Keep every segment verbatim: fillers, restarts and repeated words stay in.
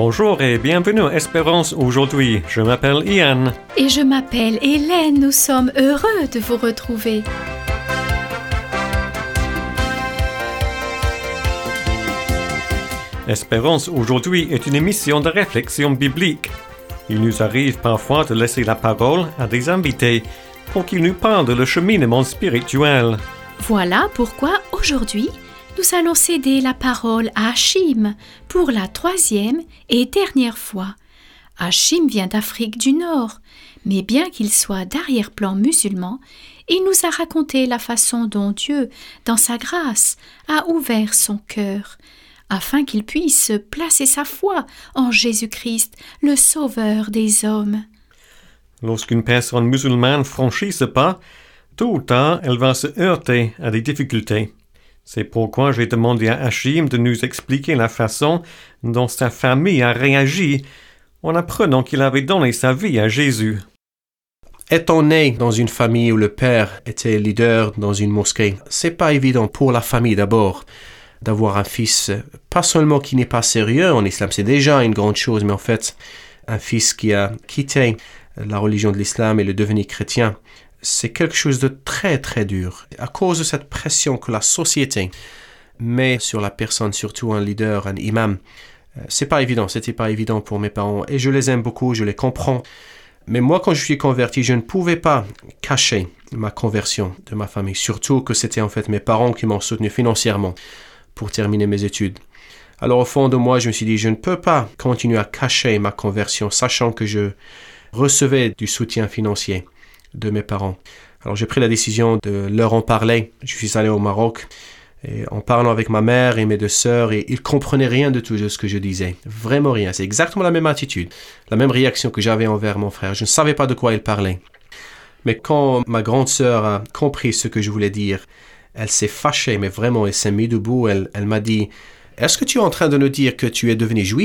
Bonjour et bienvenue à Espérance aujourd'hui. Je m'appelle Ian. Et je m'appelle Hélène. Nous sommes heureux de vous retrouver. Espérance aujourd'hui est une émission de réflexion biblique. Il nous arrive parfois de laisser la parole à des invités pour qu'ils nous parlent de le cheminement spirituel. Voilà pourquoi aujourd'hui, nous allons céder la parole à Hachim pour la troisième et dernière fois. Hachim vient d'Afrique du Nord, mais bien qu'il soit d'arrière-plan musulman, il nous a raconté la façon dont Dieu, dans sa grâce, a ouvert son cœur, afin qu'il puisse placer sa foi en Jésus-Christ, le Sauveur des hommes. Lorsqu'une personne musulmane franchit ce pas, tôt ou tard, elle va se heurter à des difficultés. C'est pourquoi j'ai demandé à Hachim de nous expliquer la façon dont sa famille a réagi en apprenant qu'il avait donné sa vie à Jésus. Étant né dans une famille où le père était leader dans une mosquée, c'est pas évident pour la famille d'abord d'avoir un fils, pas seulement qui n'est pas sérieux en islam, c'est déjà une grande chose, mais en fait, un fils qui a quitté la religion de l'islam et le devenu chrétien, c'est quelque chose de très très dur. À cause de cette pression que la société met sur la personne, surtout un leader, un imam, c'est pas évident, c'était pas évident pour mes parents et je les aime beaucoup, je les comprends. Mais moi, quand je suis converti, je ne pouvais pas cacher ma conversion de ma famille, surtout que c'était en fait mes parents qui m'ont soutenu financièrement pour terminer mes études. Alors au fond de moi, je me suis dit, je ne peux pas continuer à cacher ma conversion, sachant que je recevais du soutien financier de mes parents. Alors j'ai pris la décision de leur en parler. Je suis allé au Maroc et en parlant avec ma mère et mes deux sœurs, et ils comprenaient rien de tout de ce que je disais. Vraiment rien. C'est exactement la même attitude, la même réaction que j'avais envers mon frère. Je ne savais pas de quoi il parlait. Mais quand ma grande sœur a compris ce que je voulais dire, elle s'est fâchée, mais vraiment, elle s'est mise debout. Elle, elle m'a dit, « Est-ce que tu es en train de nous dire que tu es devenu juif ?»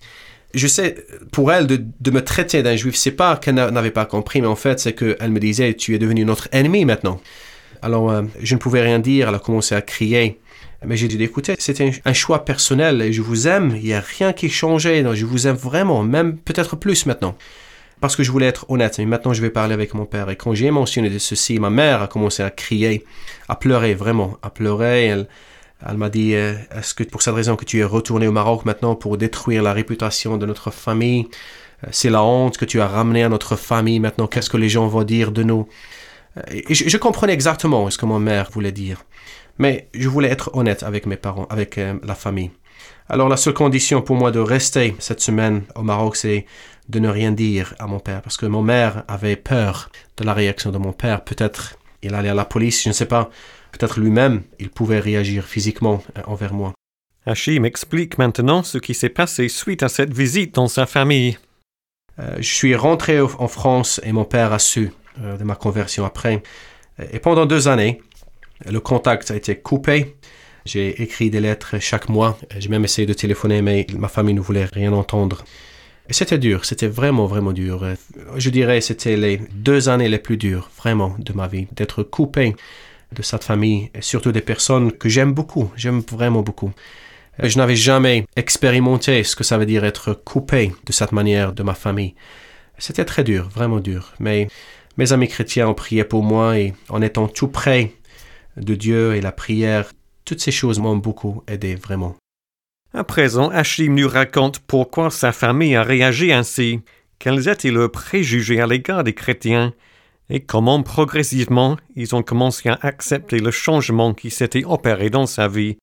Je sais, pour elle, de, de me traiter d'un juif, c'est pas qu'elle n'avait pas compris, mais en fait, c'est qu'elle me disait, tu es devenu notre ennemi maintenant. Alors, euh, je ne pouvais rien dire, elle a commencé à crier. Mais j'ai dit, écoutez, c'était un, un choix personnel et je vous aime, il n'y a rien qui changeait, non, je vous aime vraiment, même peut-être plus maintenant. Parce que je voulais être honnête, mais maintenant je vais parler avec mon père. Et quand j'ai mentionné de ceci, ma mère a commencé à crier, à pleurer, vraiment, à pleurer. Elle, Elle m'a dit, euh, est-ce que pour cette raison que tu es retourné au Maroc maintenant pour détruire la réputation de notre famille? euh, C'est la honte que tu as ramené à notre famille maintenant. Qu'est-ce que les gens vont dire de nous? euh, et je, je comprenais exactement ce que ma mère voulait dire. Mais je voulais être honnête avec mes parents, avec euh, la famille. Alors la seule condition pour moi de rester cette semaine au Maroc, c'est de ne rien dire à mon père. Parce que ma mère avait peur de la réaction de mon père. Peut-être il allait à la police, je ne sais pas. Peut-être lui-même, il pouvait réagir physiquement envers moi. Hachim explique maintenant ce qui s'est passé suite à cette visite dans sa famille. Euh, je suis rentré en France et mon père a su euh, de ma conversion après. Et pendant deux années, le contact a été coupé. J'ai écrit des lettres chaque mois. J'ai même essayé de téléphoner, mais ma famille ne voulait rien entendre. Et c'était dur, c'était vraiment, vraiment dur. Je dirais que c'était les deux années les plus dures, vraiment, de ma vie, d'être coupé de cette famille, et surtout des personnes que j'aime beaucoup, j'aime vraiment beaucoup. Je n'avais jamais expérimenté ce que ça veut dire être coupé de cette manière de ma famille. C'était très dur, vraiment dur, mais mes amis chrétiens ont prié pour moi et en étant tout près de Dieu et la prière, toutes ces choses m'ont beaucoup aidé, vraiment. À présent, Hachim nous raconte pourquoi sa famille a réagi ainsi, quels étaient leurs préjugés à l'égard des chrétiens, et comment progressivement ils ont commencé à accepter le changement qui s'était opéré dans sa vie.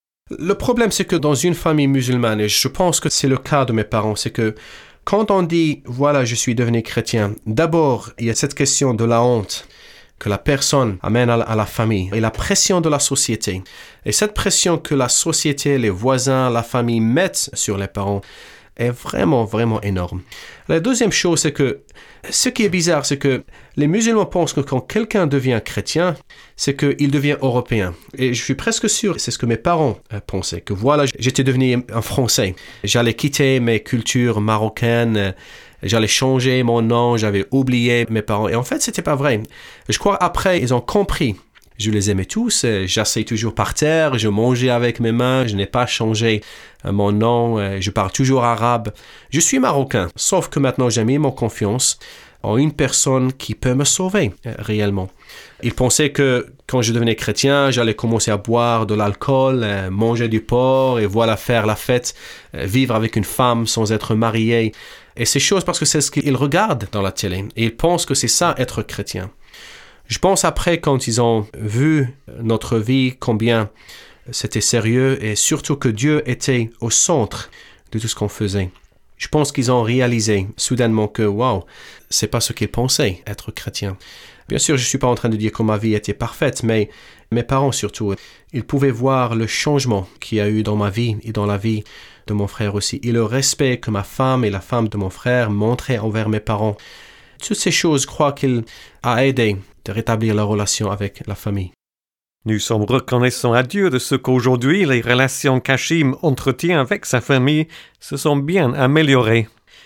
Le problème, c'est que dans une famille musulmane, et je pense que c'est le cas de mes parents, c'est que quand on dit « voilà, je suis devenu chrétien », d'abord, il y a cette question de la honte que la personne amène à la, à la famille et la pression de la société. Et cette pression que la société, les voisins, la famille mettent sur les parents est vraiment, vraiment énorme. La deuxième chose, c'est que ce qui est bizarre, c'est que les musulmans pensent que quand quelqu'un devient chrétien, c'est qu'il devient européen. Et je suis presque sûr, c'est ce que mes parents pensaient, que voilà, j'étais devenu un Français. J'allais quitter mes cultures marocaines, j'allais changer mon nom, j'avais oublié mes parents. Et en fait, c'était pas vrai. Je crois après, ils ont compris Je les aimais tous, j'asseyais toujours par terre, je mangeais avec mes mains, je n'ai pas changé mon nom, je parle toujours arabe. Je suis marocain, sauf que maintenant j'ai mis mon confiance en une personne qui peut me sauver réellement. Ils pensaient que quand je devenais chrétien, j'allais commencer à boire de l'alcool, manger du porc et voilà faire la fête, vivre avec une femme sans être marié. Et ces choses parce que c'est ce qu'ils regardent dans la télé. Et ils pensent que c'est ça être chrétien. Je pense après quand ils ont vu notre vie, combien c'était sérieux et surtout que Dieu était au centre de tout ce qu'on faisait. Je pense qu'ils ont réalisé soudainement que, waouh, c'est pas ce qu'ils pensaient, être chrétien. Bien sûr, je suis pas en train de dire que ma vie était parfaite, mais mes parents surtout, ils pouvaient voir le changement qu'il y a eu dans ma vie et dans la vie de mon frère aussi. Et le respect que ma femme et la femme de mon frère montraient envers mes parents. Toutes ces choses, je crois qu'il a aidé de rétablir la relation avec la famille. Nous sommes reconnaissants à Dieu de ce qu'aujourd'hui les relations qu'Hachim entretient avec sa famille se sont bien améliorées.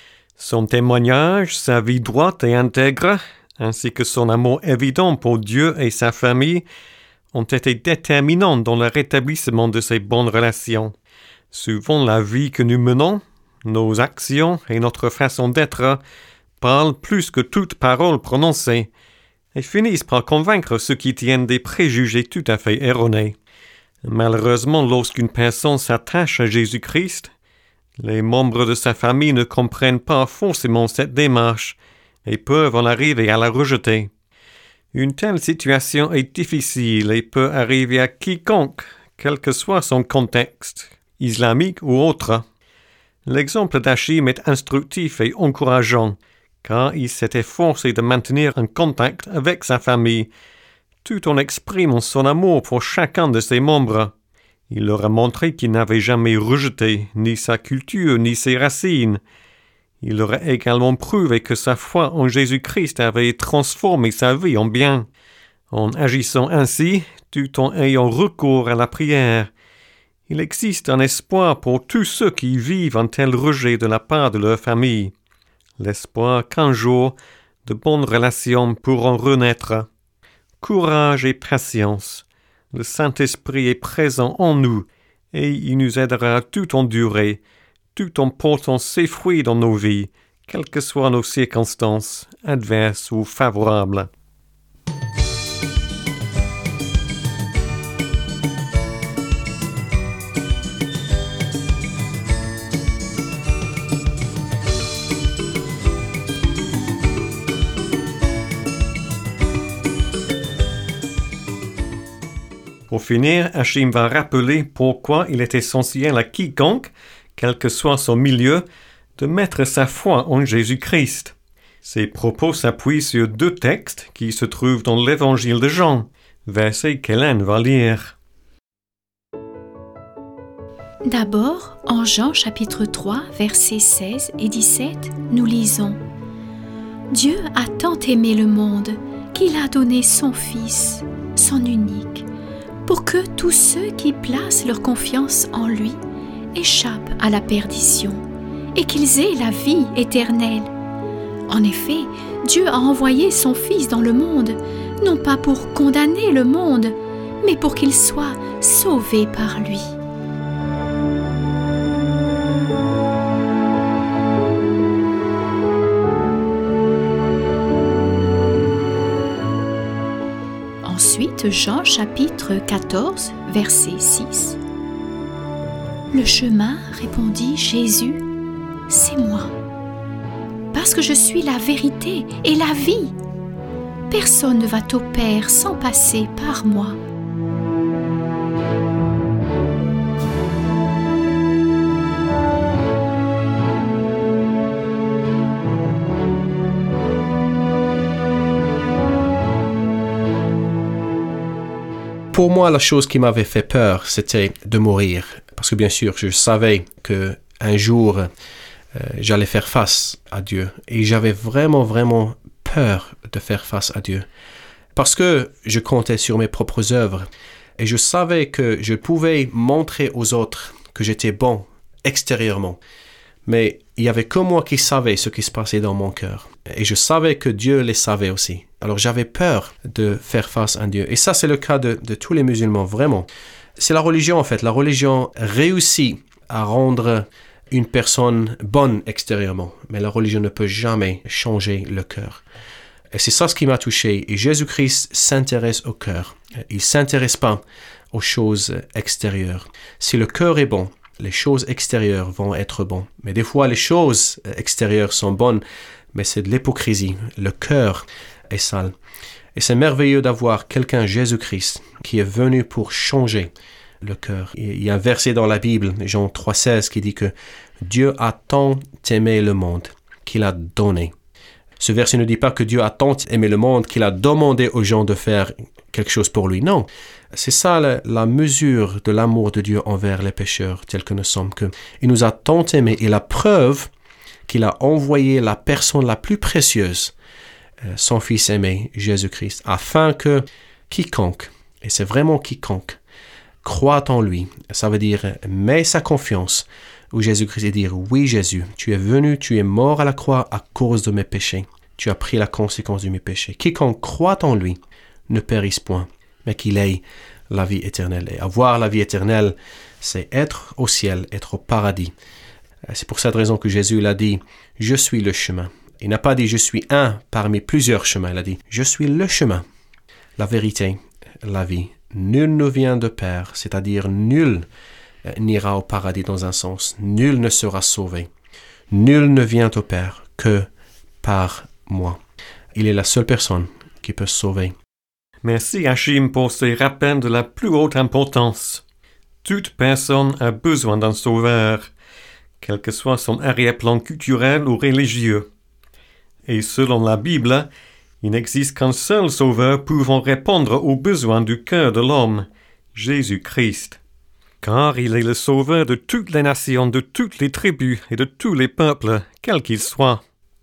Son témoignage, sa vie droite et intègre, ainsi que son amour évident pour Dieu et sa famille, ont été déterminants dans le rétablissement de ces bonnes relations. Souvent la vie que nous menons, nos actions et notre façon d'être parlent plus que toute parole prononcée, et finissent par convaincre ceux qui tiennent des préjugés tout à fait erronés. Malheureusement, lorsqu'une personne s'attache à Jésus-Christ, les membres de sa famille ne comprennent pas forcément cette démarche et peuvent en arriver à la rejeter. Une telle situation est difficile et peut arriver à quiconque, quel que soit son contexte, islamique ou autre. L'exemple d'Hachim est instructif et encourageant, car il s'est efforcé de maintenir un contact avec sa famille, tout en exprimant son amour pour chacun de ses membres. Il leur a montré qu'il n'avait jamais rejeté ni sa culture ni ses racines. Il leur a également prouvé que sa foi en Jésus-Christ avait transformé sa vie en bien. En agissant ainsi, tout en ayant recours à la prière, il existe un espoir pour tous ceux qui vivent un tel rejet de la part de leur famille. L'espoir qu'un jour, de bonnes relations pourront renaître. Courage et patience. Le Saint-Esprit est présent en nous et il nous aidera à tout endurer, tout en portant ses fruits dans nos vies, quelles que soient nos circonstances, adverses ou favorables. Pour finir, Hachim va rappeler pourquoi il est essentiel à quiconque, quel que soit son milieu, de mettre sa foi en Jésus-Christ. Ses propos s'appuient sur deux textes qui se trouvent dans l'Évangile de Jean, versets qu'Hélène va lire. D'abord, en Jean chapitre trois, versets seize et dix-sept, nous lisons « Dieu a tant aimé le monde qu'il a donné son Fils, son unique, pour que tous ceux qui placent leur confiance en lui échappent à la perdition et qu'ils aient la vie éternelle. En effet, Dieu a envoyé son Fils dans le monde, non pas pour condamner le monde, mais pour qu'il soit sauvé par lui. » Ensuite, Jean chapitre quatorze, verset six. « Le chemin, répondit Jésus, c'est moi. Parce que je suis la vérité et la vie. Personne ne va au Père sans passer par moi. » Pour moi, la chose qui m'avait fait peur, c'était de mourir. Parce que bien sûr, je savais qu'un jour, euh, j'allais faire face à Dieu. Et j'avais vraiment, vraiment peur de faire face à Dieu. Parce que je comptais sur mes propres œuvres. Et je savais que je pouvais montrer aux autres que j'étais bon extérieurement. Mais il n'y avait que moi qui savais ce qui se passait dans mon cœur. Et je savais que Dieu les savait aussi. Alors j'avais peur de faire face à Dieu. Et ça, c'est le cas de, de tous les musulmans, vraiment. C'est la religion, en fait. La religion réussit à rendre une personne bonne extérieurement, mais la religion ne peut jamais changer le cœur. Et c'est ça ce qui m'a touché. Et Jésus-Christ s'intéresse au cœur. Il ne s'intéresse pas aux choses extérieures. Si le cœur est bon, les choses extérieures vont être bonnes. Mais des fois, les choses extérieures sont bonnes, mais c'est de l'hypocrisie. Le cœur est sale. Et c'est merveilleux d'avoir quelqu'un, Jésus-Christ, qui est venu pour changer le cœur. Il y a un verset dans la Bible, Jean trois seize, qui dit que Dieu a tant aimé le monde qu'il a donné. Ce verset ne dit pas que Dieu a tant aimé le monde qu'il a demandé aux gens de faire quelque chose pour lui. Non, c'est ça la, la mesure de l'amour de Dieu envers les pécheurs tels que nous sommes. Que il nous a tant aimé et la preuve qu'il a envoyé la personne la plus précieuse, euh, son Fils aimé, Jésus-Christ, afin que quiconque, et c'est vraiment quiconque, croit en lui. Ça veut dire met sa confiance où Jésus-Christ et dire oui Jésus, tu es venu, tu es mort à la croix à cause de mes péchés. Tu as pris la conséquence de mes péchés. Quiconque croit en lui ne périsse point, mais qu'il ait la vie éternelle. Et avoir la vie éternelle, c'est être au ciel, être au paradis. C'est pour cette raison que Jésus l'a dit, je suis le chemin. Il n'a pas dit je suis un parmi plusieurs chemins. Il a dit je suis le chemin, la vérité, la vie. Nul ne vient de Père, c'est-à-dire nul n'ira au paradis dans un sens. Nul ne sera sauvé. Nul ne vient au Père que par moi. Il est la seule personne qui peut sauver. Merci Hachim pour ces rappels de la plus haute importance. Toute personne a besoin d'un sauveur, quel que soit son arrière-plan culturel ou religieux. Et selon la Bible, il n'existe qu'un seul sauveur pouvant répondre aux besoins du cœur de l'homme, Jésus-Christ. Car il est le sauveur de toutes les nations, de toutes les tribus et de tous les peuples, quels qu'ils soient.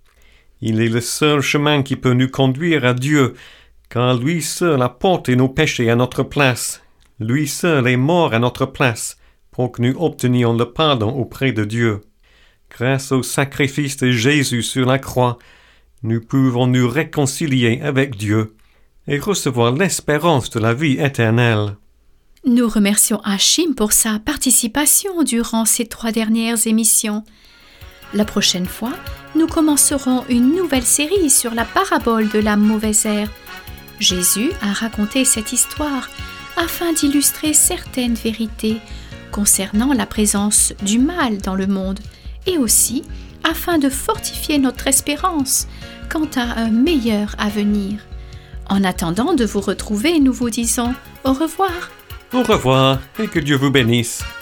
Il est le seul chemin qui peut nous conduire à Dieu, car lui seul a porté nos péchés à notre place. Lui seul est mort à notre place, pour que nous obtenions le pardon auprès de Dieu. Grâce au sacrifice de Jésus sur la croix, nous pouvons nous réconcilier avec Dieu et recevoir l'espérance de la vie éternelle. Nous remercions Hachim pour sa participation durant ces trois dernières émissions. La prochaine fois, nous commencerons une nouvelle série sur la parabole de la mauvaise herbe. Jésus a raconté cette histoire afin d'illustrer certaines vérités concernant la présence du mal dans le monde et aussi afin de fortifier notre espérance quant à un meilleur avenir. En attendant de vous retrouver, nous vous disons au revoir. Au revoir et que Dieu vous bénisse.